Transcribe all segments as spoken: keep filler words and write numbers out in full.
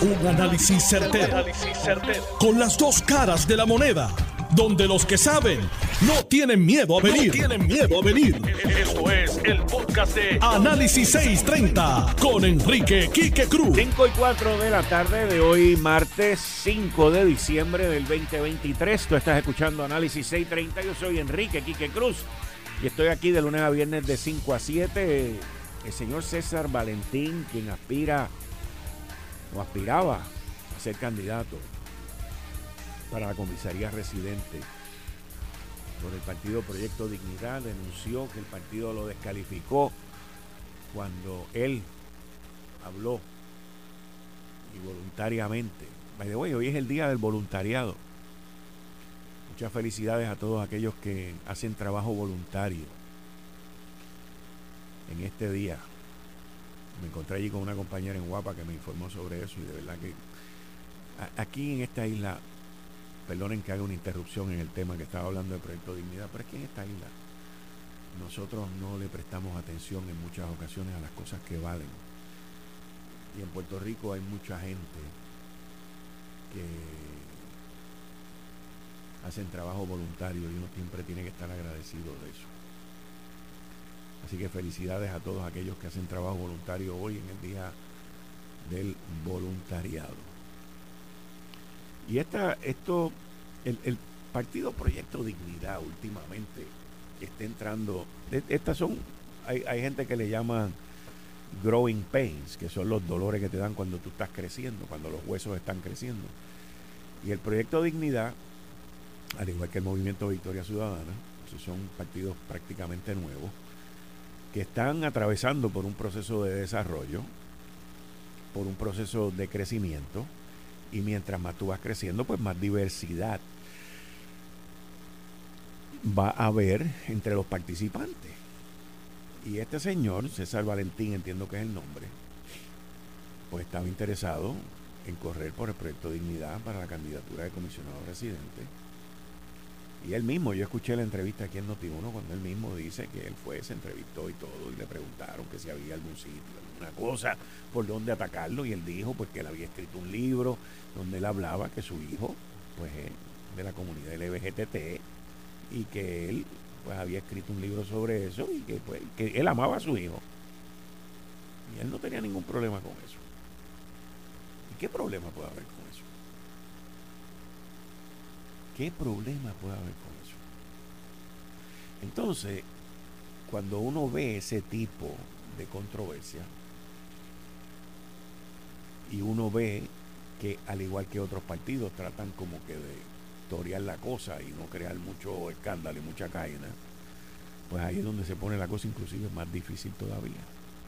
Un análisis certero, con las dos caras de la moneda, donde los que saben no tienen miedo a venir. No tienen miedo a venir. Esto es el podcast de Análisis seiscientos treinta con Enrique Quique Cruz. cinco y cuatro de la tarde de hoy, martes cinco de diciembre del veinte veintitrés. Tú estás escuchando Análisis seiscientos treinta. Yo soy Enrique Quique Cruz y estoy aquí de lunes a viernes de cinco a siete. El señor César Valentín, quien aspira o aspiraba a ser candidato para la comisaría residente por el partido Proyecto Dignidad, denunció que el partido lo descalificó cuando él habló y voluntariamente. By the way, hoy es el día del voluntariado. Muchas felicidades a todos aquellos que hacen trabajo voluntario en este día. Me encontré allí con una compañera en Guapa que me informó sobre eso y de verdad que a, aquí en esta isla, perdonen que haga una interrupción en el tema que estaba hablando del Proyecto Dignidad, pero es que en esta isla nosotros no le prestamos atención en muchas ocasiones a las cosas que valen. Y en Puerto Rico hay mucha gente que hacen trabajo voluntario y uno siempre tiene que estar agradecido de eso. Así que felicidades a todos aquellos que hacen trabajo voluntario hoy en el día del voluntariado. Y esta, esto, el, el partido Proyecto Dignidad últimamente que está entrando, estas son, hay, hay gente que le llaman growing pains, que son los dolores que te dan cuando tú estás creciendo, cuando los huesos están creciendo. Y el Proyecto Dignidad, al igual que el Movimiento Victoria Ciudadana, son partidos prácticamente nuevos, que están atravesando por un proceso de desarrollo, por un proceso de crecimiento, y mientras más tú vas creciendo, pues más diversidad va a haber entre los participantes. Y este señor, César Valentín, entiendo que es el nombre, pues estaba interesado en correr por el Proyecto Dignidad para la candidatura de comisionado residente. Y él mismo, yo escuché la entrevista aquí en Noti uno cuando él mismo dice que él fue, se entrevistó y todo, y le preguntaron que si había algún sitio, alguna cosa por donde atacarlo, y él dijo pues que él había escrito un libro donde él hablaba que su hijo pues es de la comunidad L G B T y que él pues había escrito un libro sobre eso y que pues que él amaba a su hijo y él no tenía ningún problema con eso. ¿Y qué problema puede haber con eso? ¿Qué problema puede haber con eso? Entonces, cuando uno ve ese tipo de controversia y uno ve que al igual que otros partidos tratan como que de torear la cosa y no crear mucho escándalo y mucha cadena, pues ahí es donde se pone la cosa inclusive más difícil todavía.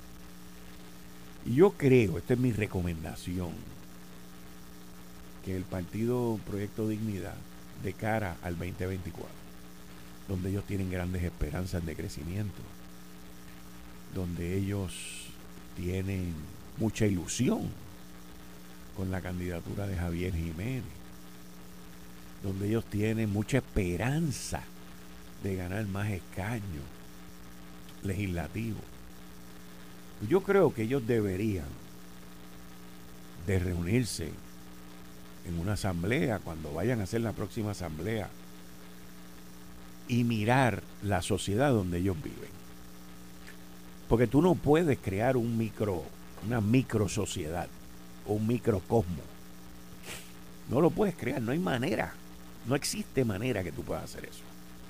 Y yo creo, esta es mi recomendación, que el partido Proyecto Dignidad de cara al veinte veinticuatro, donde ellos tienen grandes esperanzas de crecimiento, donde ellos tienen mucha ilusión con la candidatura de Javier Jiménez, donde ellos tienen mucha esperanza de ganar más escaños legislativos. Yo creo que ellos deberían de reunirse en una asamblea, cuando vayan a hacer la próxima asamblea, y mirar la sociedad donde ellos viven. Porque tú no puedes crear un micro, una micro sociedad o un microcosmo. No lo puedes crear, no hay manera. No existe manera que tú puedas hacer eso.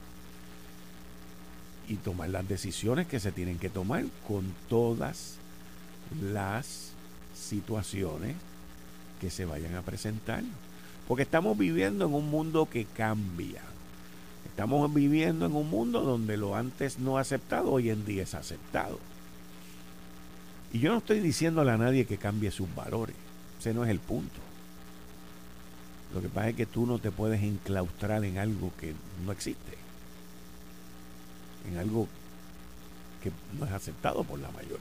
Y tomar las decisiones que se tienen que tomar con todas las situaciones que se vayan a presentar, porque estamos viviendo en un mundo que cambia, estamos viviendo en un mundo donde lo antes no aceptado hoy en día es aceptado, y yo no estoy diciéndole a nadie que cambie sus valores, ese no es el punto. Lo que pasa es que tú no te puedes enclaustrar en algo que no existe, en algo que no es aceptado por la mayoría.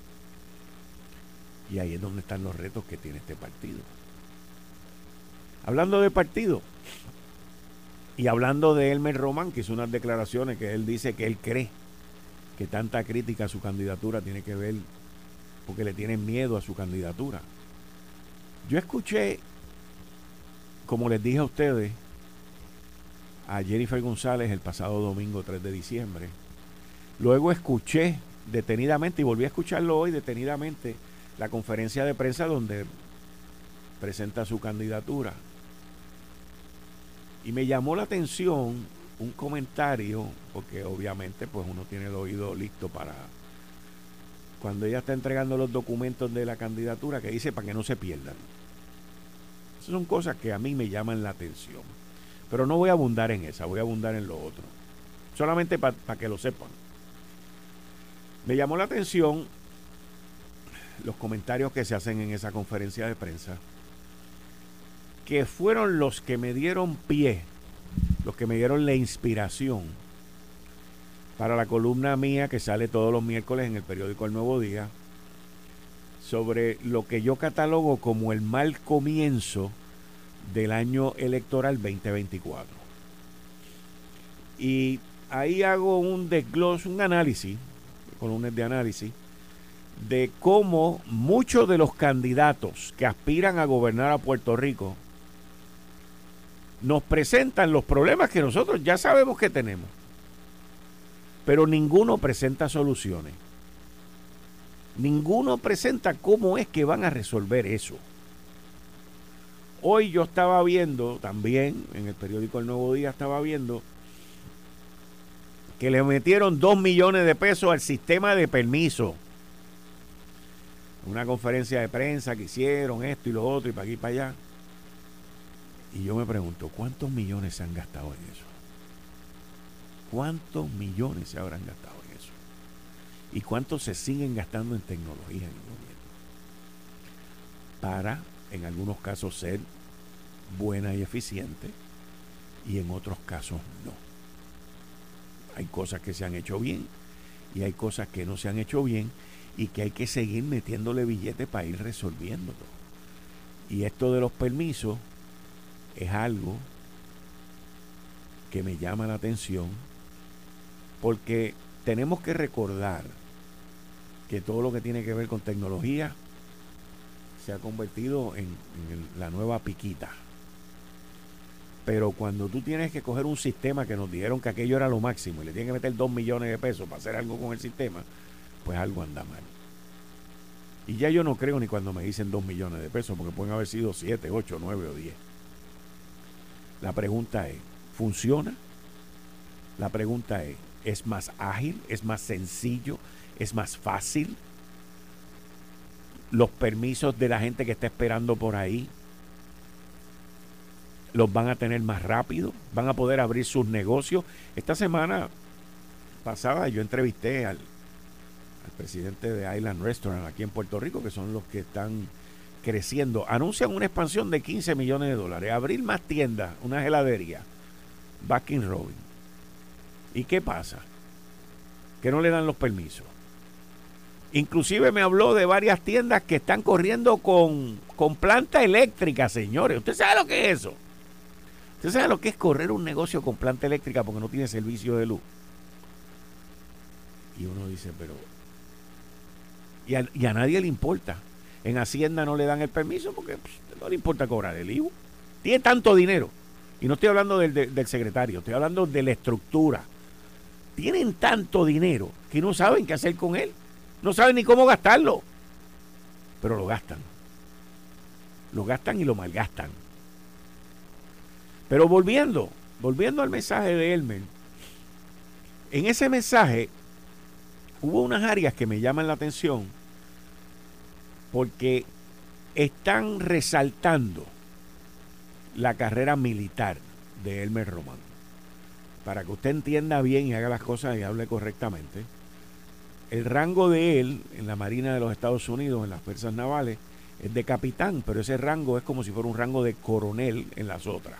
Y ahí es donde están los retos que tiene este partido. Hablando de partido, y hablando de Elmer Román, que hizo unas declaraciones que él dice que él cree que tanta crítica a su candidatura tiene que ver porque le tienen miedo a su candidatura. Yo escuché, como les dije a ustedes, a Jennifer González el pasado domingo tres de diciembre. Luego escuché detenidamente, y volví a escucharlo hoy detenidamente, la conferencia de prensa donde presenta su candidatura. Y me llamó la atención un comentario, porque obviamente pues uno tiene el oído listo para cuando ella está entregando los documentos de la candidatura, que dice para que no se pierdan. Esas son cosas que a mí me llaman la atención. Pero no voy a abundar en esa, voy a abundar en lo otro. Solamente para pa que lo sepan. Me llamó la atención los comentarios que se hacen en esa conferencia de prensa, que fueron los que me dieron pie, los que me dieron la inspiración para la columna mía que sale todos los miércoles en el periódico El Nuevo Día, sobre lo que yo catalogo como el mal comienzo del año electoral veinte veinticuatro. Y ahí hago un desglose, un análisis, columnas de análisis, de cómo muchos de los candidatos que aspiran a gobernar a Puerto Rico nos presentan los problemas que nosotros ya sabemos que tenemos, pero ninguno presenta soluciones. Ninguno presenta cómo es que van a resolver eso. Hoy yo estaba viendo también, en el periódico El Nuevo Día estaba viendo que le metieron dos millones de pesos al sistema de permiso. Una conferencia de prensa que hicieron esto y lo otro y para aquí y para allá. Y yo me pregunto, ¿cuántos millones se han gastado en eso? ¿Cuántos millones se habrán gastado en eso? ¿Y cuántos se siguen gastando en tecnología en el gobierno? Para, en algunos casos, ser buena y eficiente, y en otros casos no. Hay cosas que se han hecho bien y hay cosas que no se han hecho bien y que hay que seguir metiéndole billetes para ir resolviéndolo. Y esto de los permisos es algo que me llama la atención, porque tenemos que recordar que todo lo que tiene que ver con tecnología se ha convertido en, en la nueva piquita. Pero cuando tú tienes que coger un sistema que nos dijeron que aquello era lo máximo y le tienes que meter dos millones de pesos para hacer algo con el sistema, pues algo anda mal. Y ya yo no creo ni cuando me dicen dos millones de pesos, porque pueden haber sido siete, ocho, nueve o diez. La pregunta es, ¿funciona? La pregunta es, ¿es más ágil? ¿Es más sencillo? ¿Es más fácil? Los permisos de la gente que está esperando por ahí los van a tener más rápido, van a poder abrir sus negocios. Esta semana pasada yo entrevisté al, al presidente de Island Restaurant aquí en Puerto Rico, que son los que están creciendo. Anuncian una expansión de quince millones de dólares, abrir más tiendas, una heladería, Baskin Robbins. ¿Y qué pasa? Que no le dan los permisos. Inclusive me habló de varias tiendas que están corriendo con, con planta eléctrica, señores. ¿Usted sabe lo que es eso? ¿Usted sabe lo que es correr un negocio con planta eléctrica porque no tiene servicio de luz? Y uno dice, pero... Y a, y a nadie le importa. En Hacienda no le dan el permiso porque pues, no le importa cobrar el I V A. Tiene tanto dinero. Y no estoy hablando del, del, del secretario, estoy hablando de la estructura. Tienen tanto dinero que no saben qué hacer con él. No saben ni cómo gastarlo. Pero lo gastan. Lo gastan y lo malgastan. Pero volviendo, volviendo al mensaje de Elmer, en ese mensaje hubo unas áreas que me llaman la atención porque están resaltando la carrera militar de Elmer Román. Para que usted entienda bien y haga las cosas y hable correctamente, el rango de él en la Marina de los Estados Unidos, en las fuerzas navales, es de capitán, pero ese rango es como si fuera un rango de coronel en las otras.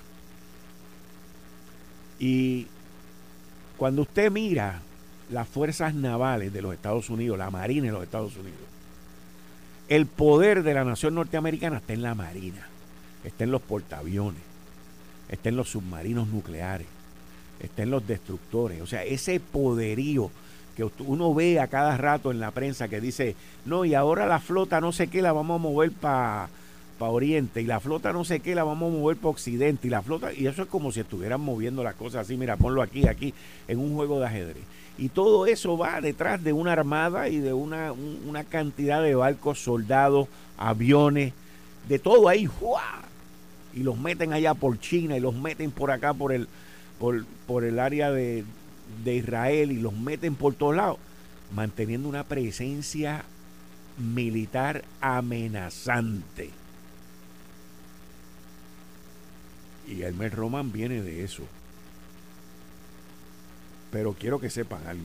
Y cuando usted mira las fuerzas navales de los Estados Unidos, la Marina de los Estados Unidos, el poder de la nación norteamericana está en la Marina, está en los portaaviones, está en los submarinos nucleares, está en los destructores. O sea, ese poderío que uno ve a cada rato en la prensa que dice, no, y ahora la flota no sé qué la vamos a mover para para Oriente, y la flota no sé qué la vamos a mover para Occidente, y la flota, y eso es como si estuvieran moviendo las cosas así, mira, ponlo aquí, aquí, en un juego de ajedrez. Y todo eso va detrás de una armada y de una, un, una cantidad de barcos, soldados, aviones, de todo ahí, ¡juá! Y los meten allá por China, y los meten por acá, por el, por, por el área de, de Israel, y los meten por todos lados, manteniendo una presencia militar amenazante. Y Elmer Roman viene de eso. Pero quiero que sepan algo.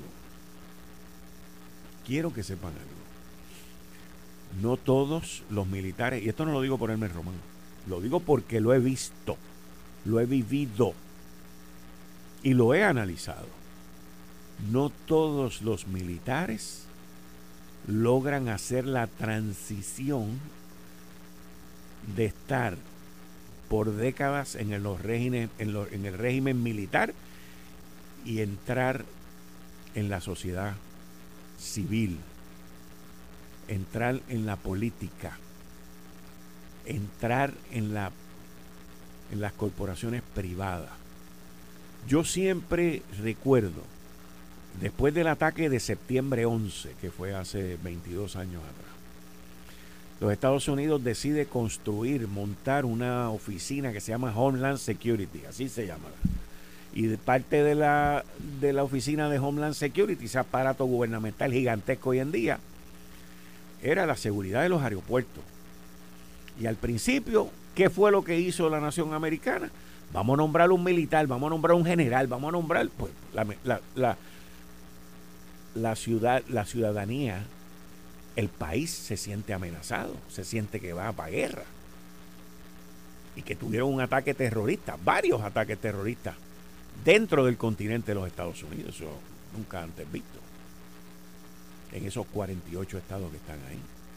Quiero que sepan algo. No todos los militares, y esto no lo digo por Elmer Roman, lo digo porque lo he visto, lo he vivido y lo he analizado. No todos los militares logran hacer la transición de estar por décadas en el, los régimen, en, lo, en el régimen militar y entrar en la sociedad civil, entrar en la política, entrar en, la, en las corporaciones privadas. Yo siempre recuerdo, después del ataque de septiembre once, que fue hace veintidós años atrás, los Estados Unidos decide construir, montar una oficina que se llama Homeland Security, así se llama. Y de parte de la, de la oficina de Homeland Security, ese aparato gubernamental gigantesco hoy en día, era la seguridad de los aeropuertos. Y al principio, ¿qué fue lo que hizo la nación americana? Vamos a nombrar un militar, vamos a nombrar un general, vamos a nombrar, pues, la, la, la, la ciudad, la ciudadanía, el país se siente amenazado, se siente que va para guerra. Y que tuvieron un ataque terrorista, varios ataques terroristas dentro del continente de los Estados Unidos, eso nunca antes visto, en esos cuarenta y ocho estados que están ahí.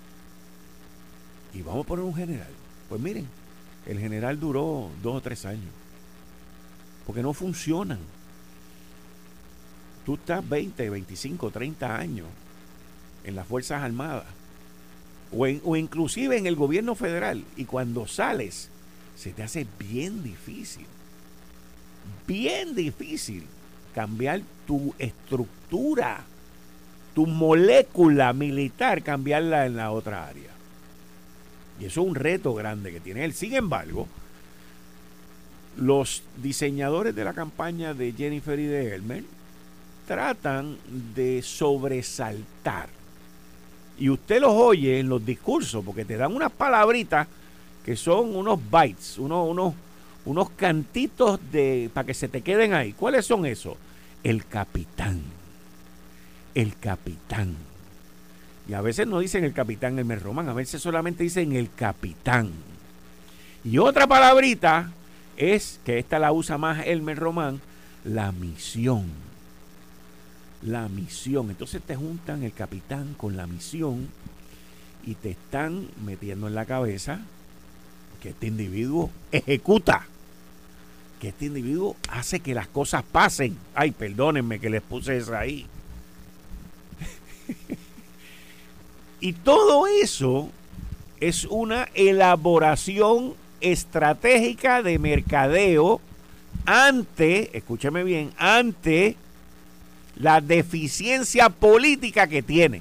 Y vamos a poner un general. Pues miren, el general duró dos o tres años, porque no funcionan. Tú estás veinte, veinticinco, treinta años en las Fuerzas Armadas o, en, o inclusive en el gobierno federal, y cuando sales se te hace bien difícil bien difícil cambiar tu estructura, tu molécula militar, cambiarla en la otra área. Y eso es un reto grande que tiene él. Sin embargo, los diseñadores de la campaña de Jennifer y de Elmer tratan de sobresaltar. Y usted los oye en los discursos, porque te dan unas palabritas que son unos bytes, unos, unos, unos cantitos de para que se te queden ahí. ¿Cuáles son esos? El capitán. El capitán. Y a veces no dicen el capitán Elmer Roman, a veces solamente dicen el capitán. Y otra palabrita es, que esta la usa más Elmer Roman, la misión. La misión. Entonces te juntan el capitán con la misión y te están metiendo en la cabeza que este individuo ejecuta, que este individuo hace que las cosas pasen. Ay, perdónenme que les puse esa ahí. Y todo eso es una elaboración estratégica de mercadeo ante, escúcheme bien, ante la deficiencia política que tiene.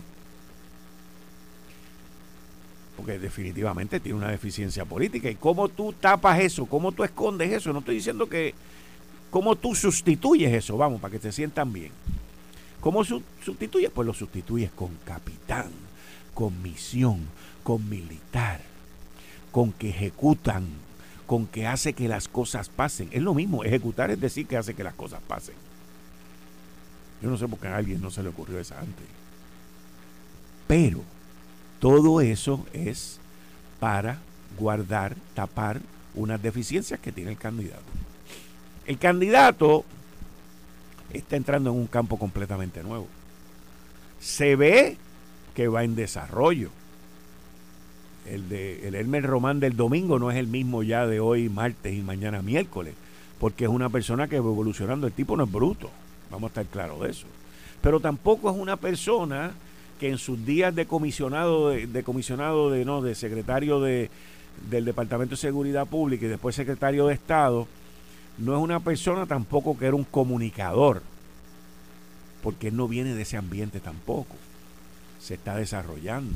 Porque definitivamente tiene una deficiencia política. ¿Y cómo tú tapas eso? ¿Cómo tú escondes eso? No estoy diciendo que... ¿Cómo tú sustituyes eso? Vamos, para que se sientan bien. ¿Cómo su- sustituyes? Pues lo sustituyes con capitán, con misión, con militar, con que ejecutan, con que hace que las cosas pasen. Es lo mismo, ejecutar es decir que hace que las cosas pasen. Yo no sé por qué a alguien no se le ocurrió esa antes. Pero todo eso es para guardar, tapar unas deficiencias que tiene el candidato. El candidato está entrando en un campo completamente nuevo. Se ve que va en desarrollo. El de el Elmer Roman del domingo no es el mismo ya de hoy martes y mañana miércoles, porque es una persona que va evolucionando. El tipo no es bruto, vamos a estar claros de eso. Pero tampoco es una persona que en sus días de comisionado de, de comisionado de no de secretario de, del Departamento de Seguridad Pública y después secretario de Estado, no es una persona tampoco que era un comunicador, porque él no viene de ese ambiente tampoco. Se está desarrollando.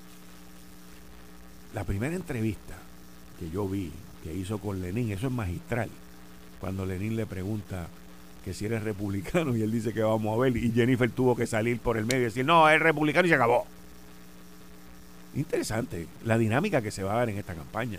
La primera entrevista que yo vi, que hizo con Lenín, eso es magistral. Cuando Lenín le pregunta que si eres republicano y él dice que vamos a ver, y Jennifer tuvo que salir por el medio y decir, no, es republicano y se acabó. Interesante la dinámica que se va a dar en esta campaña.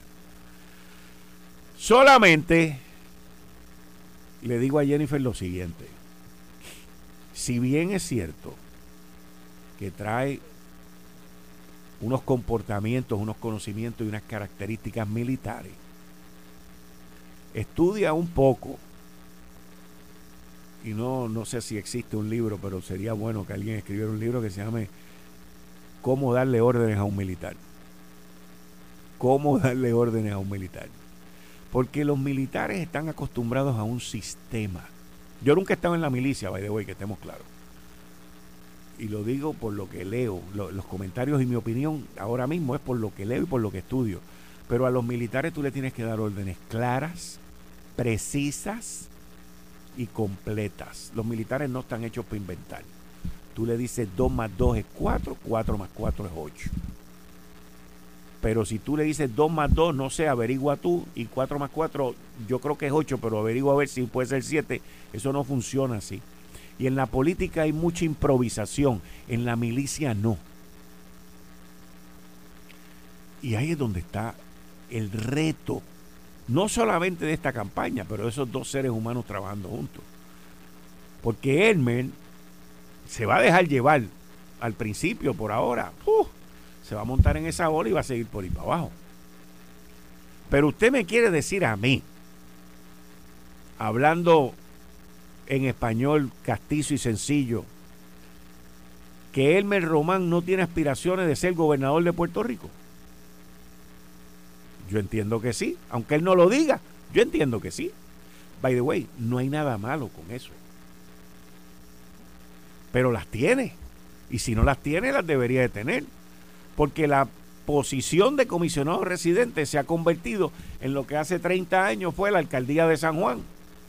Solamente le digo a Jennifer lo siguiente: si bien es cierto que trae unos comportamientos, unos conocimientos y unas características militares, estudia un poco, y no, no sé si existe un libro, pero sería bueno que alguien escribiera un libro que se llame Cómo darle órdenes a un militar. Cómo darle órdenes a un militar. Porque los militares están acostumbrados a un sistema. Yo nunca he estado en la milicia, by the way, que estemos claros. Y lo digo por lo que leo. Lo, los comentarios y mi opinión ahora mismo es por lo que leo y por lo que estudio. Pero a los militares tú le tienes que dar órdenes claras, precisas y completas. Los militares no están hechos para inventar. Tú le dices dos más dos es cuatro, cuatro más cuatro es ocho. Pero si tú le dices dos más dos, no sé, averigua tú, y cuatro más cuatro, yo creo que es ocho, pero averigua a ver si puede ser siete. Eso no funciona así. Y en la política hay mucha improvisación, en la milicia no. Y ahí es donde está el reto, no solamente de esta campaña, pero de esos dos seres humanos trabajando juntos. Porque Elmer se va a dejar llevar al principio, por ahora, uh, se va a montar en esa ola y va a seguir por ahí para abajo. Pero usted me quiere decir a mí, hablando en español castizo y sencillo, que Elmer Román no tiene aspiraciones de ser gobernador de Puerto Rico. Yo entiendo que sí, aunque él no lo diga, yo entiendo que sí. By the way, no hay nada malo con eso. Pero las tiene. Y si no las tiene, las debería de tener. Porque la posición de comisionado residente se ha convertido en lo que hace treinta años fue la alcaldía de San Juan.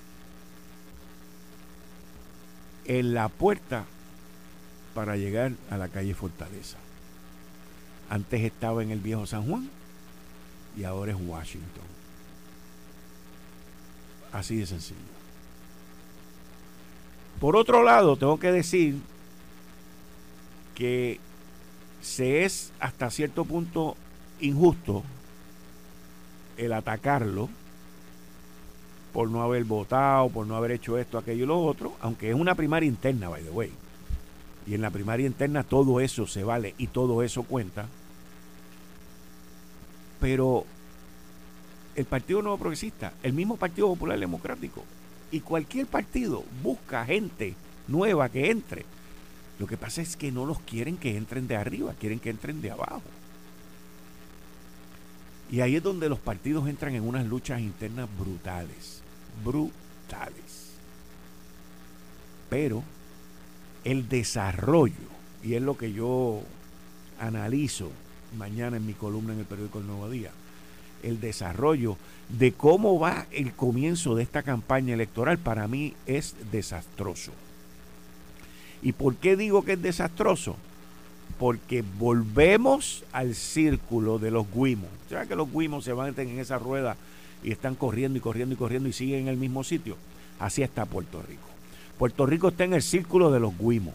En la puerta para llegar a la calle Fortaleza. Antes estaba en el viejo San Juan y ahora es Washington. Así de sencillo. Por otro lado, tengo que decir que se es hasta cierto punto injusto el atacarlo por no haber votado, por no haber hecho esto, aquello y lo otro, aunque es una primaria interna, by the way. Y en la primaria interna todo eso se vale y todo eso cuenta. Pero el Partido Nuevo Progresista, el mismo Partido Popular Democrático y cualquier partido busca gente nueva que entre. Lo que pasa es que no los quieren que entren de arriba, quieren que entren de abajo. Y ahí es donde los partidos entran en unas luchas internas brutales, brutales. Pero el desarrollo, y es lo que yo analizo mañana en mi columna en el periódico El Nuevo Día, el desarrollo de cómo va el comienzo de esta campaña electoral para mí es desastroso. ¿Y por qué digo que es desastroso? Porque volvemos al círculo de los guimos. ¿Sabes que los guimos se van en esa rueda y están corriendo y corriendo y corriendo y siguen en el mismo sitio? Así está Puerto Rico. Puerto Rico está en el círculo de los guimos.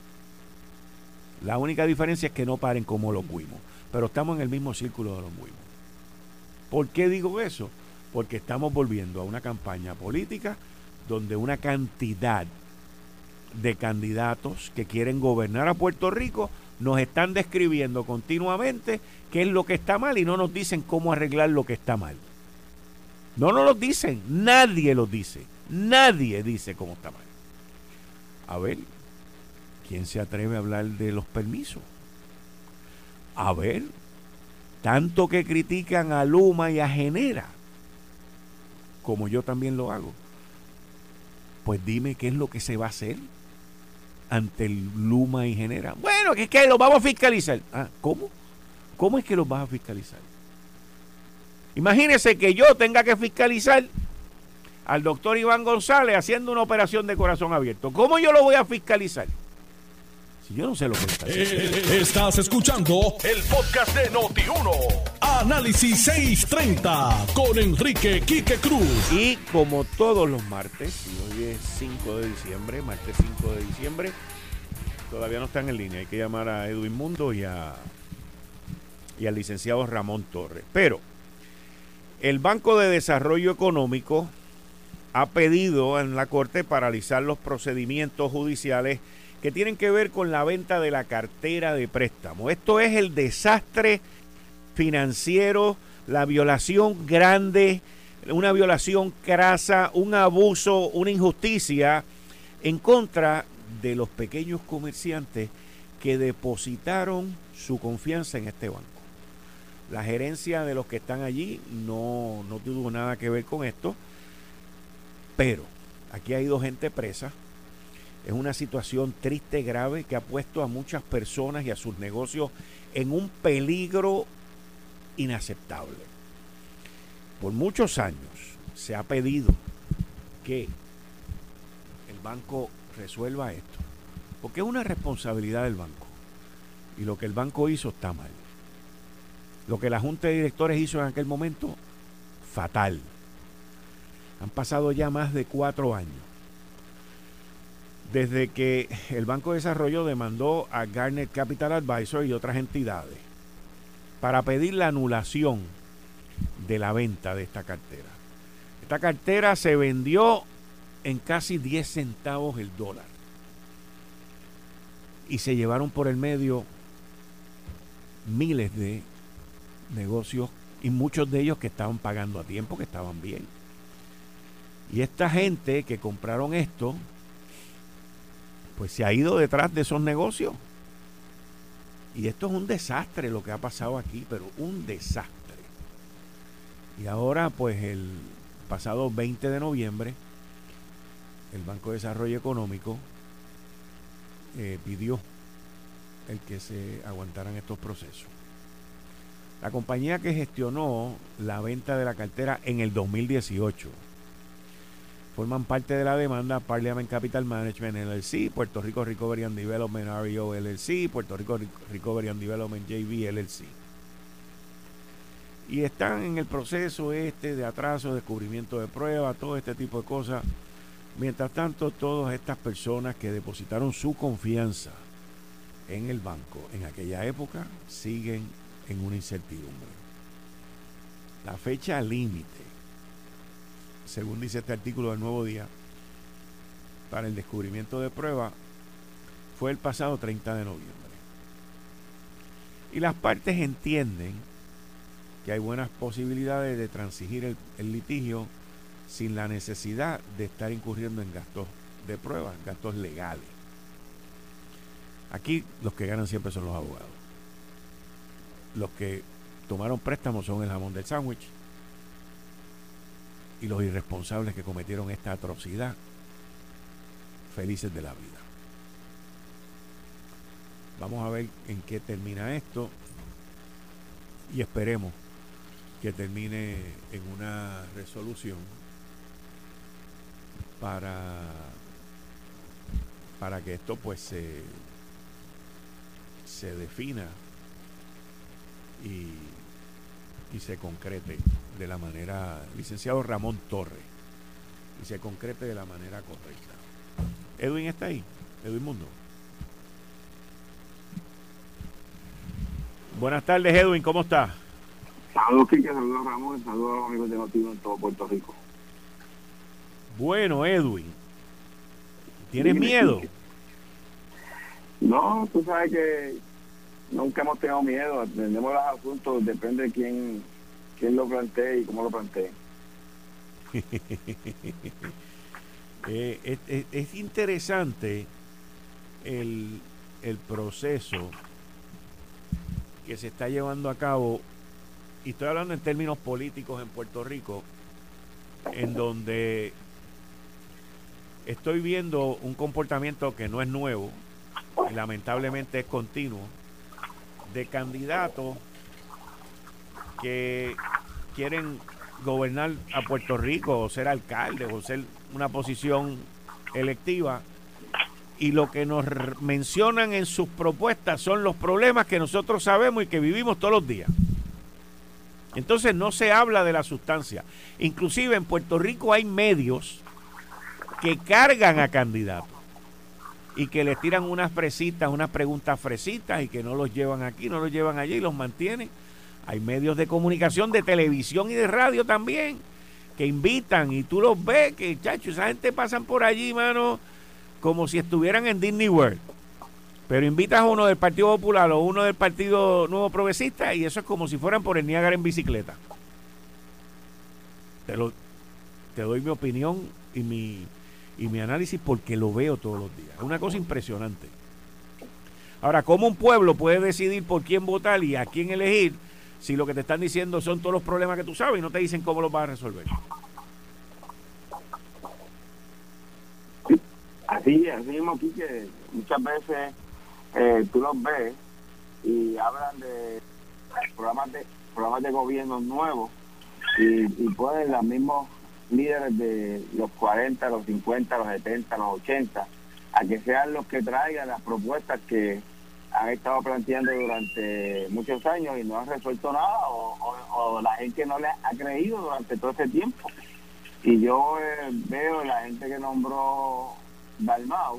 La única diferencia es que no paren como los guimos, pero estamos en el mismo círculo de los guimos. ¿Por qué digo eso? Porque estamos volviendo a una campaña política donde una cantidad de candidatos que quieren gobernar a Puerto Rico nos están describiendo continuamente qué es lo que está mal y no nos dicen cómo arreglar lo que está mal. No nos lo dicen, nadie lo dice, nadie dice cómo está mal. A ver, ¿quién se atreve a hablar de los permisos? A ver, tanto que critican a Luma y a Genera, como yo también lo hago, pues dime qué es lo que se va a hacer ante el Luma y Genera. Bueno, que es que los vamos a fiscalizar. Ah, ¿cómo? ¿Cómo es que los vas a fiscalizar? Imagínese que yo tenga que fiscalizar al doctor Iván González haciendo una operación de corazón abierto. ¿Cómo yo lo voy a fiscalizar? Si yo no sé lo que está haciendo. Eh, estás escuchando el podcast de Noti uno. Análisis seiscientos treinta con Enrique Quique Cruz. Y como todos los martes, y hoy es cinco de diciembre, martes cinco de diciembre, todavía no están en línea. Hay que llamar a Edwin Mundo y, a, y al licenciado Ramón Torres. Pero el Banco de Desarrollo Económico ha pedido en la Corte paralizar los procedimientos judiciales que tienen que ver con la venta de la cartera de préstamo. Esto es el desastre financiero, la violación grande, una violación crasa, un abuso, una injusticia en contra de los pequeños comerciantes que depositaron su confianza en este banco. La gerencia de los que están allí no, no tuvo nada que ver con esto, pero aquí ha ido gente presa. Es una situación triste, grave, que ha puesto a muchas personas y a sus negocios en un peligro inaceptable. Por muchos años se ha pedido que el banco resuelva esto, porque es una responsabilidad del banco, y lo que el banco hizo está mal. Lo que la Junta de Directores hizo en aquel momento, fatal. Han pasado ya más de cuatro años desde que el Banco de Desarrollo demandó a Garnet Capital Advisor y otras entidades para pedir la anulación de la venta de esta cartera. Esta cartera se vendió en casi diez centavos el dólar y se llevaron por el medio miles de negocios y muchos de ellos que estaban pagando a tiempo, que estaban bien. Y esta gente que compraron esto, pues se ha ido detrás de esos negocios. Y esto es un desastre lo que ha pasado aquí, pero un desastre. Y ahora, pues el pasado veinte de noviembre, el Banco de Desarrollo Económico eh, pidió el que se aguantaran estos procesos. La compañía que gestionó la venta de la cartera en el dos mil dieciocho forman parte de la demanda Parliament Capital Management L L C, Puerto Rico Recovery and Development R E O L L C, Puerto Rico Recovery and Development J V L L C. Y están en el proceso este de atraso, descubrimiento de pruebas, todo este tipo de cosas. Mientras tanto, todas estas personas que depositaron su confianza en el banco en aquella época siguen en una incertidumbre. La fecha límite, según dice este artículo del Nuevo Día, para el descubrimiento de pruebas fue el pasado treinta de noviembre. Y las partes entienden que hay buenas posibilidades de transigir el, el litigio sin la necesidad de estar incurriendo en gastos de pruebas, gastos legales. Aquí los que ganan siempre son los abogados. Los que tomaron préstamos son el jamón del sándwich, y los irresponsables que cometieron esta atrocidad, felices de la vida. Vamos a ver en qué termina esto y esperemos que termine en una resolución para, para que esto pues se, se defina y, y se concrete de la manera, licenciado Ramón Torres, y se concrete de la manera correcta. Edwin está ahí, Edwin Mundo. Buenas tardes, Edwin, ¿cómo está? Saludos, Quique, saludos, Ramón, saludos a los amigos de Noti uno en todo Puerto Rico. Bueno, Edwin, ¿tienes Dime, miedo? Quique. No, tú sabes que nunca hemos tenido miedo, atendemos los asuntos, depende de quién, quién lo plantee y cómo lo plantee. eh, es, es, es interesante el, el proceso que se está llevando a cabo, y estoy hablando en términos políticos en Puerto Rico, en donde estoy viendo un comportamiento que no es nuevo y lamentablemente es continuo, de candidatos que quieren gobernar a Puerto Rico o ser alcalde o ser una posición electiva, y lo que nos mencionan en sus propuestas son los problemas que nosotros sabemos y que vivimos todos los días. Entonces no se habla de la sustancia. Inclusive en Puerto Rico hay medios que cargan a candidatos y que les tiran unas fresitas, unas preguntas fresitas, y que no los llevan aquí, no los llevan allí y los mantienen. Hay medios de comunicación, de televisión y de radio también, que invitan, y tú los ves, que chacho, esa gente pasan por allí, mano, como si estuvieran en Disney World. Pero invitas a uno del Partido Popular o uno del Partido Nuevo Progresista, y eso es como si fueran por el Niágara en bicicleta. Te, lo, te doy mi opinión y mi, y mi análisis porque lo veo todos los días. Es una cosa impresionante. Ahora, ¿cómo un pueblo puede decidir por quién votar y a quién elegir si lo que te están diciendo son todos los problemas que tú sabes y no te dicen cómo los vas a resolver? Así, así mismo aquí, que muchas veces eh, tú los ves y hablan de programas de programas de gobierno nuevos, y, y ponen los mismos líderes de los cuarenta, los cincuenta, los setenta, los ochenta, a que sean los que traigan las propuestas que han estado planteando durante muchos años y no han resuelto nada, o, o, o la gente no les ha creído durante todo ese tiempo. Y yo eh, veo la gente que nombró Dalmau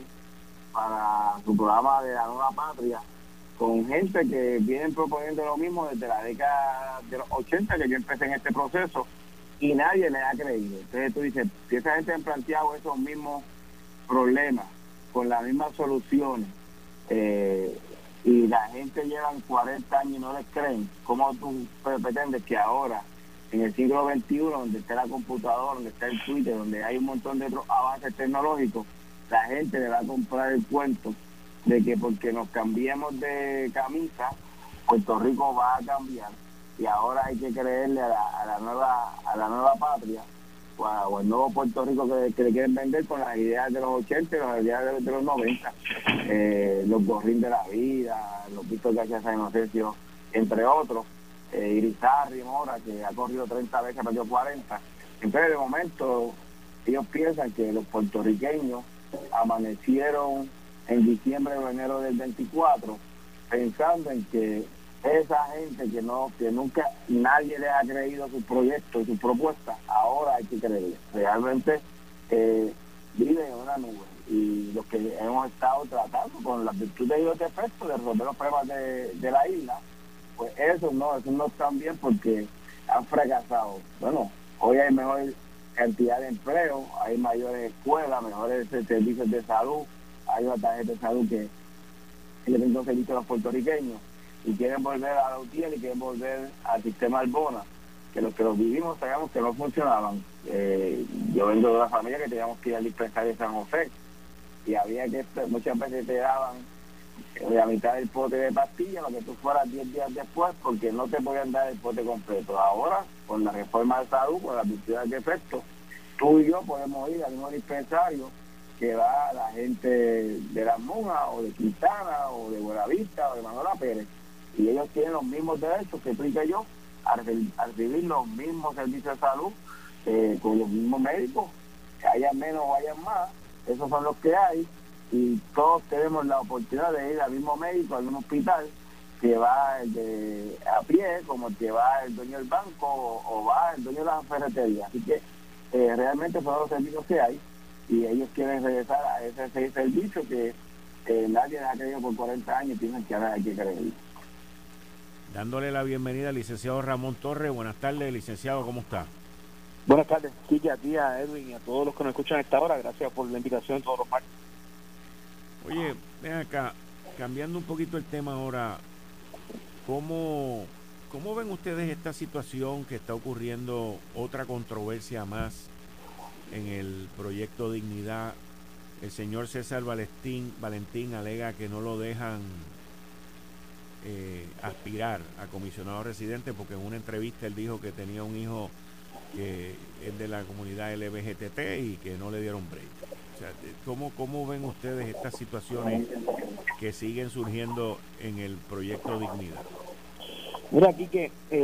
para su programa de la Nueva Patria, con gente que vienen proponiendo lo mismo desde la década de los ochenta, que yo empecé en este proceso, y nadie les ha creído. Entonces tú dices, si esa gente han planteado esos mismos problemas con las mismas soluciones, eh, y la gente llevan cuarenta años y no les creen, ¿cómo tú pretendes que ahora, en el siglo veintiuno, donde está la computadora, donde está el Twitter, donde hay un montón de otros avances tecnológicos, la gente le va a comprar el cuento de que porque nos cambiemos de camisa, Puerto Rico va a cambiar, y ahora hay que creerle a la, a la nueva a la nueva patria o, a, o el nuevo Puerto Rico que, que le quieren vender con las ideas de los ochenta y las ideas de, de los noventa, eh, los Gorrín de la vida, los Víctor García San Inocencio, entre otros, eh, Irizarry Mora, que ha corrido treinta veces, perdió cuarenta. Entonces de momento ellos piensan que los puertorriqueños amanecieron en diciembre o enero del veinticuatro pensando en que esa gente que no que nunca nadie les ha creído sus proyectos y sus propuestas, ahora hay que creerles. Realmente eh, viven en una nube, y los que hemos estado tratando con las virtudes y los defectos de resolver los problemas de, de la isla, pues eso no, eso no están bien porque han fracasado. Bueno, hoy hay mejor cantidad de empleo, hay mayores escuelas, mejores servicios de salud, hay una tarjeta de salud que, que le brinda servicio a los puertorriqueños, y quieren volver a la U T I L y quieren volver al sistema Arbona, que los que los vivimos sabemos que no funcionaban. Eh, yo vengo de una familia que teníamos que ir al dispensario de San José, y había que, muchas veces te daban la mitad del pote de pastillas, lo que tú fueras diez días después, porque no te podían dar el pote completo. Ahora, con la reforma de salud, con las virtudes de efecto, tú y yo podemos ir al mismo dispensario que va la gente de Las Monjas, o de Quintana, o de Buenavista, o de Manuela Pérez, y ellos tienen los mismos derechos que tú y que yo a recibir los mismos servicios de salud, eh, con los mismos médicos, que haya menos o haya más, esos son los que hay, y todos tenemos la oportunidad de ir al mismo médico, al mismo hospital, que va el de a pie, como el que va el dueño del banco, o, o va el dueño de la ferretería. Así que eh, realmente son los servicios que hay, y ellos quieren regresar a ese, ese servicio que eh, nadie ha creído por cuarenta años, y piensan que ahora hay que creer. Dándole la bienvenida al licenciado Ramón Torres. Buenas tardes, licenciado, ¿cómo está? Buenas tardes, Quique, a ti, a Edwin y a todos los que nos escuchan a esta hora. Gracias por la invitación todos los martes. Oye, ven acá, cambiando un poquito el tema ahora, ¿cómo, cómo ven ustedes esta situación que está ocurriendo, otra controversia más en el proyecto Dignidad? El señor César Valentín, Valentín alega que no lo dejan eh, aspirar a comisionado residente porque en una entrevista él dijo que tenía un hijo que es de la comunidad L G B T y que no le dieron break. O sea, ¿cómo, cómo ven ustedes estas situaciones que siguen surgiendo en el proyecto Dignidad? Mira, aquí que eh,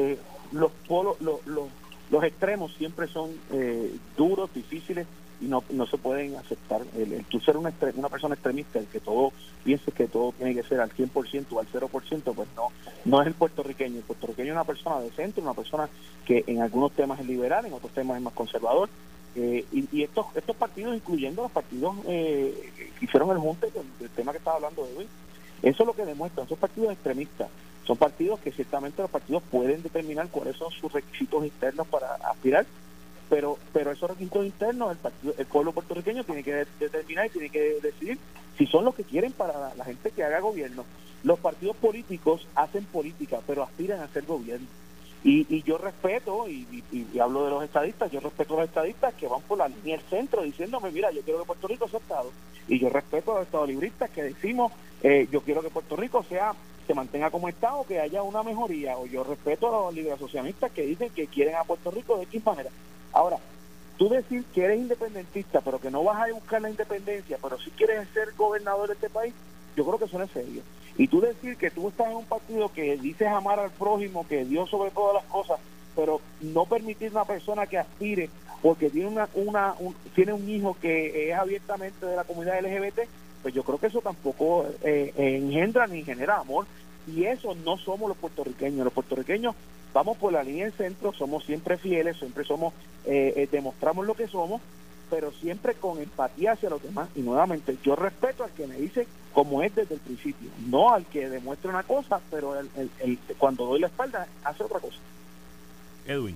los polos, los, los, los extremos siempre son eh, duros, difíciles, y no no se pueden aceptar. El, el tú ser una, una persona extremista, el que todo piense que todo tiene que ser al cien por ciento o al cero por ciento, pues no no es el puertorriqueño. El puertorriqueño es una persona de centro, una persona que en algunos temas es liberal, en otros temas es más conservador. Eh, y, y estos estos partidos, incluyendo los partidos eh, que hicieron el junte, del, del tema que estaba hablando de hoy, eso es lo que demuestran. Esos partidos extremistas son partidos que ciertamente los partidos pueden determinar cuáles son sus requisitos internos para aspirar, pero pero esos requisitos internos el partido, el pueblo puertorriqueño tiene que determinar y tiene que decidir si son los que quieren para la, la gente que haga gobierno. Los partidos políticos hacen política, pero aspiran a hacer gobierno. Y, y yo respeto, y, y, y hablo de los estadistas, yo respeto a los estadistas que van por la línea del centro diciéndome, mira, yo quiero que Puerto Rico sea Estado. Y yo respeto a los estadolibristas que decimos, eh, yo quiero que Puerto Rico sea se mantenga como Estado, que haya una mejoría. O yo respeto a los liberasocialistas que dicen que quieren a Puerto Rico de qué manera. Ahora, tú decir que eres independentista, pero que no vas a buscar la independencia, pero sí quieres ser gobernador de este país, yo creo que eso no es serio. Y tú decir que tú estás en un partido que dices amar al prójimo, que Dios sobre todas las cosas, pero no permitir a una persona que aspire porque tiene una, una un, tiene un hijo que es abiertamente de la comunidad L G B T, pues yo creo que eso tampoco eh, engendra ni genera amor. Y eso no somos los puertorriqueños. Los puertorriqueños vamos por la línea del centro, somos siempre fieles, siempre somos eh, eh, demostramos lo que somos, pero siempre con empatía hacia los demás. Y nuevamente, yo respeto al que me dice como es desde el principio, no al que demuestra una cosa, pero el, el, el, cuando doy la espalda hace otra cosa. Edwin.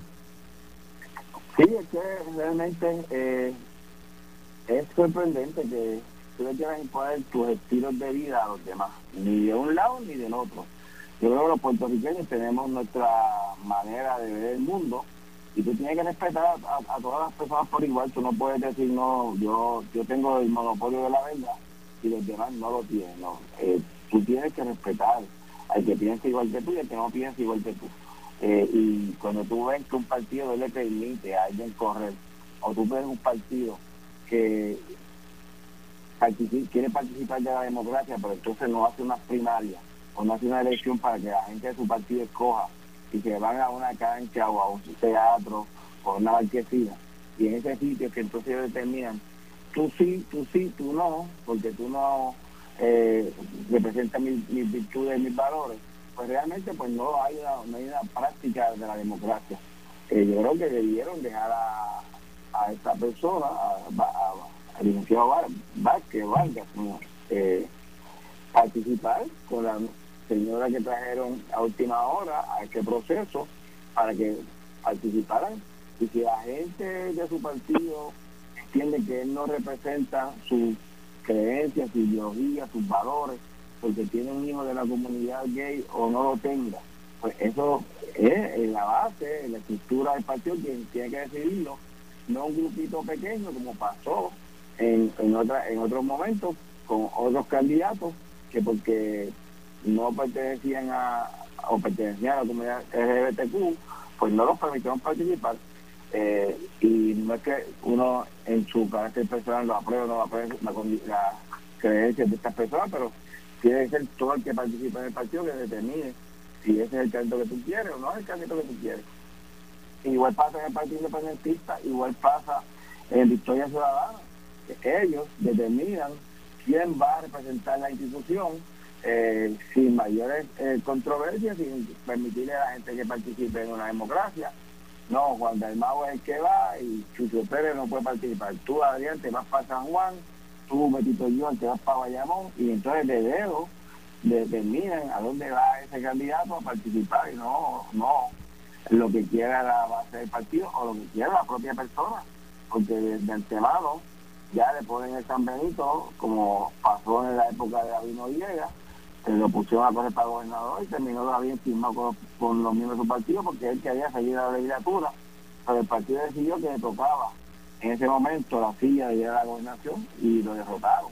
Sí, es que realmente eh, es sorprendente que tú le quieras imponer tus estilos de vida a los demás, ni de un lado ni del otro. Yo creo que los puertorriqueños tenemos nuestra manera de ver el mundo, y tú tienes que respetar a, a, a todas las personas por igual. Tú no puedes decir, no, yo yo tengo el monopolio de la verdad y los demás no lo tienen. No. Eh, tú tienes que respetar al que piensa igual que tú y al que no piensa igual que tú. Eh, y cuando tú ves que un partido le permite a alguien correr, o tú ves un partido que particip- quiere participar de la democracia, pero entonces no hace una primaria o no hace una elección para que la gente de su partido escoja, y que van a una cancha o a un teatro o a una marquesina, y en ese sitio que entonces ellos determinan, tú sí, tú sí, tú no, porque tú no eh, representas mis, mis virtudes, mis valores, pues realmente pues no hay una, no hay una práctica de la democracia. Eh, yo creo que debieron dejar a, a esta persona, al licenciado Vázquez Vargas, ¿no? eh, participar con la señora que trajeron a última hora a este proceso para que participaran, y si la gente de su partido entiende que él no representa sus creencias, su ideología, sus valores, porque tiene un hijo de la comunidad gay o no lo tenga, pues eso es en la base, en la estructura del partido, quien tiene que decidirlo, no un grupito pequeño como pasó en, en, otra, en otros momentos con otros candidatos que porque no pertenecían a o pertenecían a la comunidad L G B T Q, pues no los permitieron participar. Eh, y no es que uno en su carácter personal lo apruebe o no lo apruebe la, la creencia de estas personas, pero tiene que ser todo el que participa en el partido que determine si ese es el candidato que tú quieres o no es el candidato que tú quieres. Igual pasa en el Partido Independentista, igual pasa en Victoria Ciudadana, que ellos determinan quién va a representar la institución eh, sin mayores eh, controversias, sin permitirle a la gente que participe en una democracia. No, Juan Dalmau es el que va y Chucho Pérez no puede participar. Tú, Adrián, te vas para San Juan, tú, Betito John, te vas para Bayamón, y entonces de dedo determinan a dónde va ese candidato a participar, y no no lo que quiera la base del partido o lo que quiera la propia persona, porque de, de antemano ya le ponen el San Benito, como pasó en la época de David Noriega, se lo pusieron a correr para gobernador y terminó David firmado con, con los miembros de su partido porque él quería seguir la legislatura, pero el partido decidió que le tocaba en ese momento la silla de la gobernación y lo derrotaron.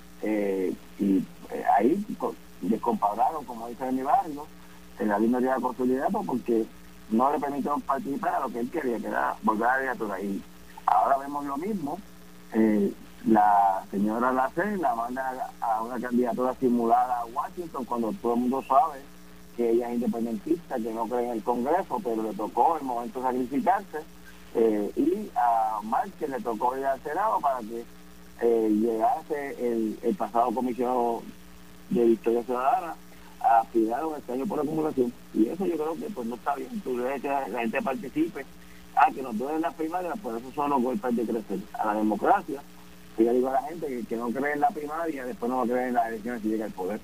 Eh, y eh, ahí descompararon, como dice en mi barrio, en la línea de la consolidad, porque no le permitieron participar a lo que él quería, que era volver a la legislatura. Y ahora vemos lo mismo. Eh, la señora Lacen la manda a una candidatura simulada a Washington, cuando todo el mundo sabe que ella es independentista, que no cree en el Congreso, pero le tocó el momento de sacrificarse, eh, y a Márquez le tocó ir al Senado para que eh, llegase el, el pasado comisionado de Victoria Ciudadana a aspirar a un escaño por acumulación. Y eso yo creo que pues no está bien. Tú debes que la gente participe. Ah, que nos duelen las primarias, pues eso son los golpes de crecer. A la democracia, yo le digo a la gente que, que no cree en la primaria, después no va a creer en las elecciones si llega al poder.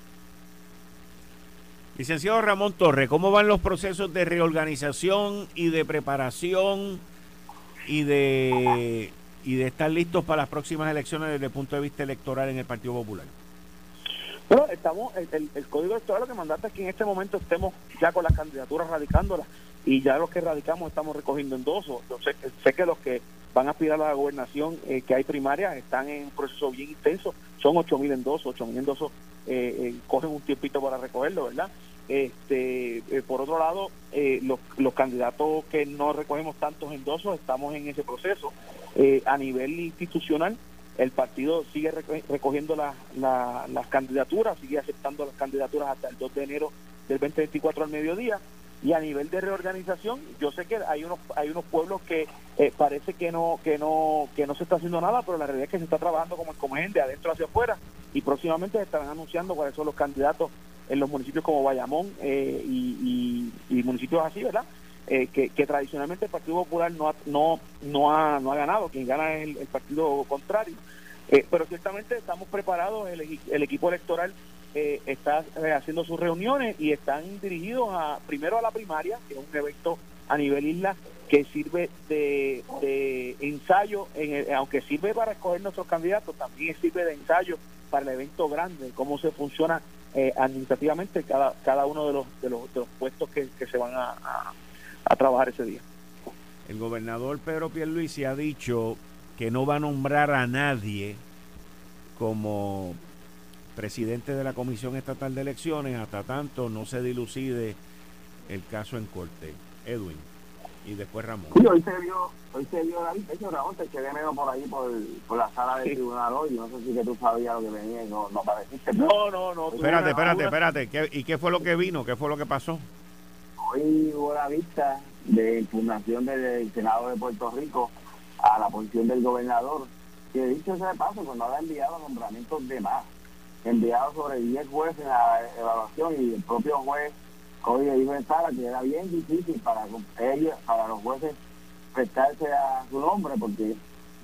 Licenciado Ramón Torres, ¿cómo van los procesos de reorganización y de preparación y de y de estar listos para las próximas elecciones desde el punto de vista electoral en el Partido Popular? Bueno, estamos, el, el, el Código Electoral lo que mandata es que en este momento estemos ya con las candidaturas radicándolas, y ya los que radicamos estamos recogiendo endosos. Yo sé, sé que los que van a aspirar a la gobernación, eh, que hay primarias, están en un proceso bien intenso. Son ocho mil endosos, ocho mil endosos eh, eh, cogen un tiempito para recogerlo, ¿verdad? Este, eh, por otro lado, eh, los, los candidatos que no recogemos tantos endosos, estamos en ese proceso. Eh, a nivel institucional, el partido sigue recogiendo la, la, las candidaturas, sigue aceptando las candidaturas hasta el dos de enero del veinte veinticuatro al mediodía. Y a nivel de reorganización, yo sé que hay unos hay unos pueblos que eh, parece que no que no que no se está haciendo nada, pero la realidad es que se está trabajando como como es de adentro hacia afuera, y próximamente se estarán anunciando cuáles son los candidatos en los municipios como Bayamón eh, y, y, y municipios así, ¿verdad? Eh, que, que tradicionalmente el Partido Popular no ha, no no ha no ha ganado, quien gana es el, el partido contrario. Eh, pero ciertamente estamos preparados, el, el equipo electoral Eh, está eh, haciendo sus reuniones y están dirigidos a primero a la primaria, que es un evento a nivel isla que sirve de, de ensayo, en el, aunque sirve para escoger nuestros candidatos, también sirve de ensayo para el evento grande, cómo se funciona eh, administrativamente cada cada uno de los de los, de los puestos que, que se van a, a, a trabajar ese día. El gobernador Pedro Pierluisi ha dicho que no va a nombrar a nadie como presidente de la Comisión Estatal de Elecciones hasta tanto no se dilucide el caso en corte. Edwin, y después Ramón. Sí, hoy se vio, hoy se vio David, de hecho Ramón te quedé medio por ahí por, por la sala del sí. tribunal hoy, no sé si que tú sabías lo que venía y no, no apareciste. Pero... No, no, no. Espérate, espérate, espérate, ¿Qué, ¿y qué fue lo que vino? ¿Qué fue lo que pasó? Hoy hubo la vista de impugnación del Senado de Puerto Rico a la posición del gobernador, que dicho sea de paso, cuando había enviado nombramientos de más, enviado sobre diez jueces a la evaluación, y el propio juez hoy le dijo en sala que era bien difícil para ellos, para los jueces prestarse a su nombre, porque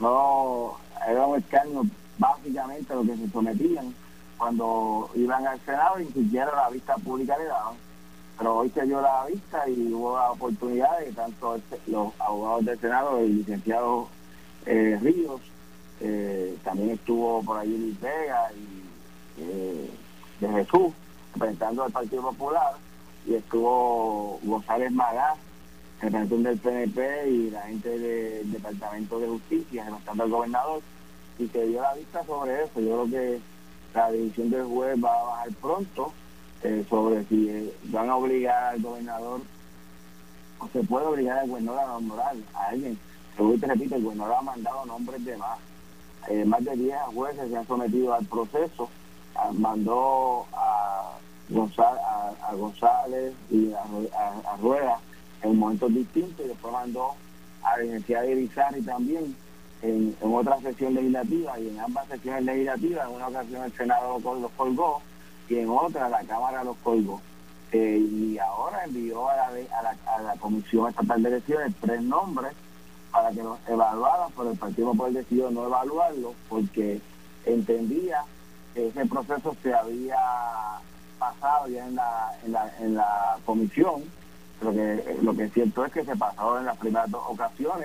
no era un escarnio básicamente lo que se sometían cuando iban al Senado, y ni siquiera la vista pública le daban. Pero hoy se dio la vista y hubo la oportunidad de tanto los abogados del Senado, el licenciado eh, Ríos, eh, también estuvo por ahí Luis Vega y Eh, de Jesús, representando al Partido Popular, y estuvo González Magá, representante del P N P, y la gente del Departamento de Justicia, representando al gobernador, y se dio la vista sobre eso. Yo creo que la decisión del juez va a bajar pronto eh, sobre si eh, van a obligar al gobernador, o se puede obligar al gobernador a nombrar a alguien. Seguro te repito, el gobernador ha mandado nombres de más. Eh, más de diez jueces se han sometido al proceso. Mandó a González, a, a González y a, a, a Rueda en momentos distintos, y después mandó a la licenciada Irizarry también en, en otra sesión legislativa, y en ambas sesiones legislativas, en una ocasión el Senado los colgó y en otra la Cámara los colgó. Eh, y ahora envió a la, a, la, a la Comisión Estatal de Elecciones tres nombres para que los evaluaran, pero el Partido Popular decidió no evaluarlo porque entendía que ese proceso se había pasado ya en la en la, en la comisión. Lo que lo que es cierto es que se pasó en las primeras dos ocasiones,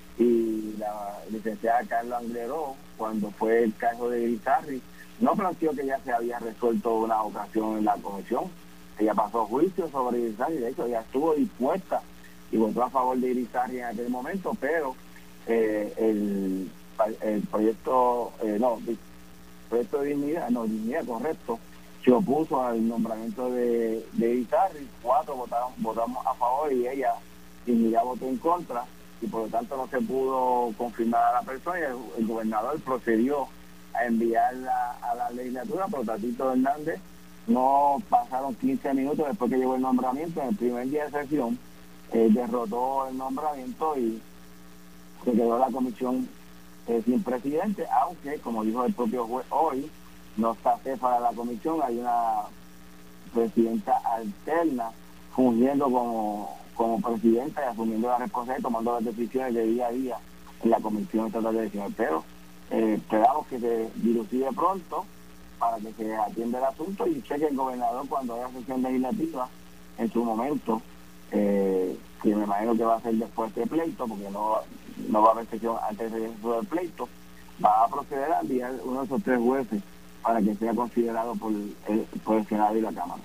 y la licenciada Carla Angleró, cuando fue el caso de Irizarry, no planteó que ya se había resuelto una ocasión en la comisión. Ella pasó juicio sobre Irizarry, de hecho ella estuvo dispuesta y votó a favor de Irizarry en aquel momento, pero eh, el, el proyecto eh, no proyecto de dignidad, no, dignidad, correcto, se opuso al nombramiento de, de Irizarry. Cuatro votaron, votamos a favor y ella, dignidad, votó en contra, y por lo tanto no se pudo confirmar a la persona, y el, el gobernador procedió a enviarla a la legislatura, pero Tatito Hernández no pasaron quince minutos después que llegó el nombramiento. En el primer día de sesión eh, derrotó el nombramiento y se quedó la comisión eh, sin presidente, aunque, como dijo el propio juez hoy, no está jefa de la comisión, hay una presidenta alterna fungiendo como, como presidenta y asumiendo la responsabilidad, tomando las decisiones de día a día en la comisión estatal de elecciones. Pero eh, esperamos que se dilucide pronto para que se atienda el asunto, y sé que el gobernador, cuando haya sesión legislativa en su momento, eh, que me imagino que va a ser después del pleito, porque no, no va a haber sesión antes del pleito, va a proceder a enviar uno de esos tres jueces para que sea considerado por el, por el Senado y la Cámara.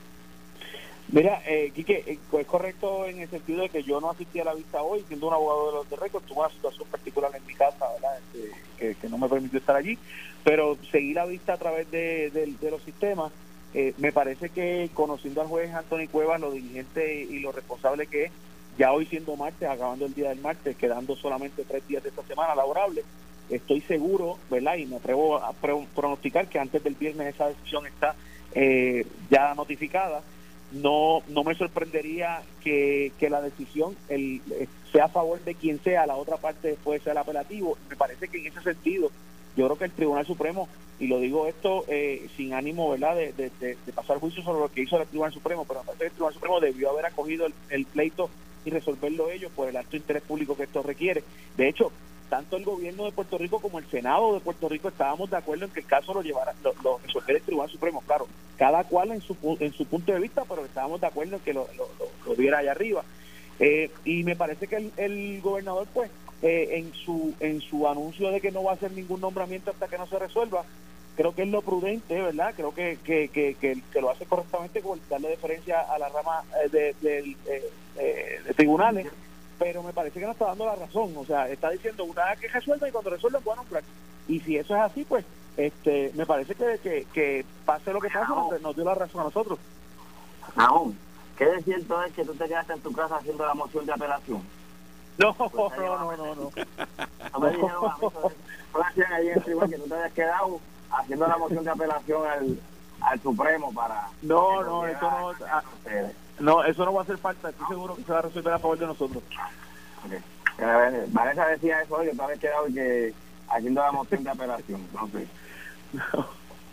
Mira, eh, Quique, eh, es correcto en el sentido de que yo no asistí a la vista hoy, siendo un abogado de los de récord, tuve una situación particular en mi casa, ¿verdad? Este, que, que no me permitió estar allí, pero seguí la vista a través de, de, de los sistemas. Eh, me parece que, conociendo al juez Anthony Cuevas, lo diligente y lo responsable que es, ya hoy siendo martes, acabando el día del martes, quedando solamente tres días de esta semana laborable, estoy seguro, ¿verdad? Y me atrevo a pronosticar que antes del viernes esa decisión está eh, ya notificada. No no me sorprendería que, que la decisión el, sea a favor de quien sea, la otra parte después sea el apelativo. Me parece que en ese sentido, yo creo que el Tribunal Supremo, y lo digo esto eh, sin ánimo, ¿verdad?, de, de, de, de pasar juicio sobre lo que hizo el Tribunal Supremo, pero me parece que el Tribunal Supremo debió haber acogido el, el pleito y resolverlo ellos por el alto interés público que esto requiere. De hecho, tanto el gobierno de Puerto Rico como el Senado de Puerto Rico estábamos de acuerdo en que el caso lo llevara, lo, lo resolviera el Tribunal Supremo. Claro, cada cual en su en su punto de vista, pero estábamos de acuerdo en que lo, lo, lo, lo viera allá arriba. Eh, y me parece que el, el gobernador, pues, eh, en su en su anuncio de que no va a hacer ningún nombramiento hasta que no se resuelva, creo que es lo prudente, ¿verdad? Creo que que, que, que, que lo hace correctamente, con darle deferencia a la rama de, de, de, de, de tribunales. Pero me parece que no está dando la razón, o sea, está diciendo una vez que resuelva y cuando resuelva pueda nombrar. Y si eso es así, pues este me parece que, que, que pase lo que pase, nos, nos dio la razón a nosotros. Aún, ¿qué de cierto es que tú te quedaste en tu casa haciendo la moción de apelación? No, pues no, no, no, no. No me dijeron a mí, Francia, ahí en tribunal, que tú te habías quedado haciendo la moción de apelación al, al Supremo para... No, no, eso no... A, No, eso no va a hacer falta, estoy seguro que se va a resolver a favor de nosotros. Okay. Eh, Vanessa decía eso hoy, que tú habías quedado que haciendo la moción de apelación. No sé. No.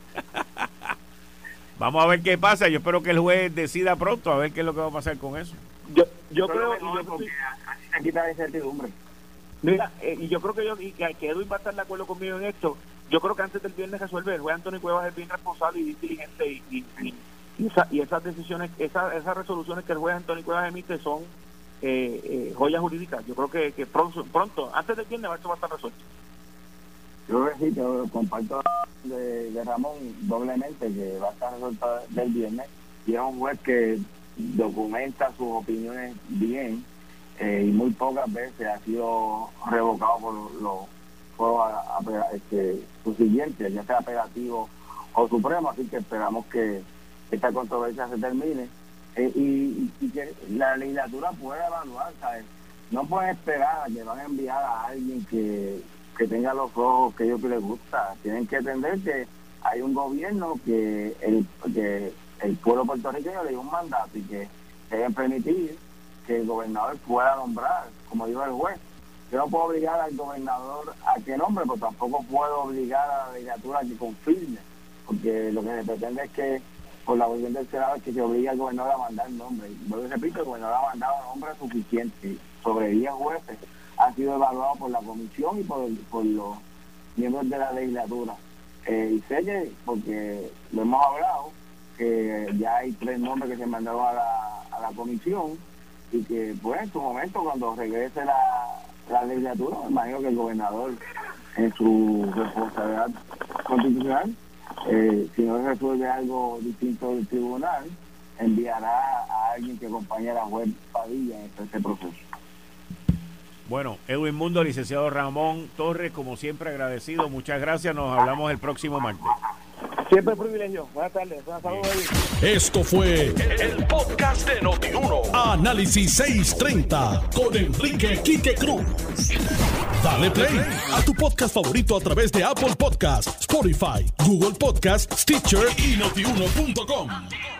Vamos a ver qué pasa, yo espero que el juez decida pronto, a ver qué es lo que va a pasar con eso. Yo yo, yo creo que no, porque así se quita la incertidumbre. Mira, eh, y yo creo que yo y que, que Edwin va a estar de acuerdo conmigo en esto. Yo creo que antes del viernes resuelve, el juez Anthony Cuevas es bien responsable y inteligente y, y, y Y, esa, y esas decisiones, esa, esas resoluciones que el juez Anthony Cuevas emite son eh, eh, joyas jurídicas. Yo creo que, que pronto, pronto, antes del viernes, esto va a estar resuelto. Yo creo que sí, que comparto de, de Ramón doblemente, que va a estar resuelto del viernes, y es un juez que documenta sus opiniones bien, eh, y muy pocas veces ha sido revocado por los por, este, sus siguientes, ya sea apelativo o supremo, así que esperamos que esta controversia se termine eh, y, y que la legislatura pueda evaluar, ¿sabes? No pueden esperar a que van a enviar a alguien que, que tenga los ojos que a ellos les gusta. Tienen que entender que hay un gobierno que el, que el pueblo puertorriqueño le dio un mandato y que deben permitir que el gobernador pueda nombrar, como dijo el juez. Yo no puedo obligar al gobernador a que nombre, pero tampoco puedo obligar a la legislatura a que confirme, porque lo que se pretende es que por la voluntad del Senado es que se obliga al gobernador a mandar nombres. Vuelvo y repito, el gobernador ha mandado nombres suficientes. Sobre diez jueces han sido evaluados por la comisión y por, por los miembros de la legislatura. Eh, y sé que, porque lo hemos hablado, que ya hay tres nombres que se mandaron a la, a la comisión y que, pues, en su momento, cuando regrese la, la legislatura, me imagino que el gobernador, en su responsabilidad constitucional, Eh, si no resuelve algo distinto del tribunal, enviará a alguien que acompañe a la juez Padilla en este, este proceso. Bueno, Edwin Mundo, licenciado Ramón Torres, como siempre agradecido, muchas gracias, nos hablamos el próximo martes. Siempre un privilegio. Buenas tardes. Buenas tardes. Esto fue el, el podcast de Noti uno. Análisis seiscientos treinta con Enrique Quique Cruz. Dale play a tu podcast favorito a través de Apple Podcasts, Spotify, Google Podcasts, Stitcher y notiuno punto com.